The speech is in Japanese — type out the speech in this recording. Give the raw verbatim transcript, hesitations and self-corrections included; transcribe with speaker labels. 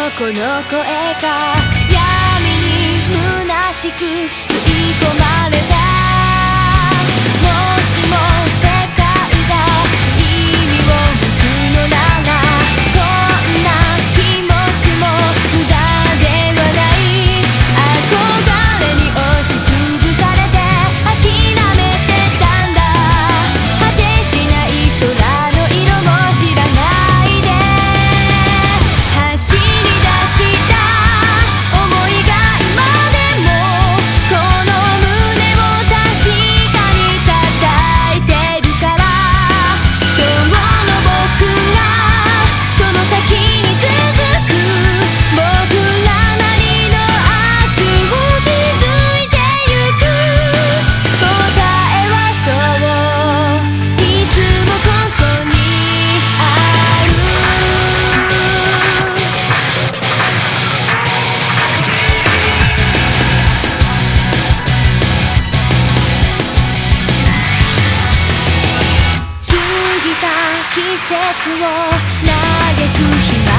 Speaker 1: この声が闇に虚しく吸い込まれた。もしも世界が意味を持つのなら、こんな気持ちも無駄ではない。憧れに押しつぶされて諦めてたんだ。果てしない空の色も知らないで走り出した想いが今でもこの胸を確かに叩いてるから。今日の僕がその先に続く僕らなりの明日を築いてゆく。答えはそういつもここにある。過ぎた季節を嘆く日々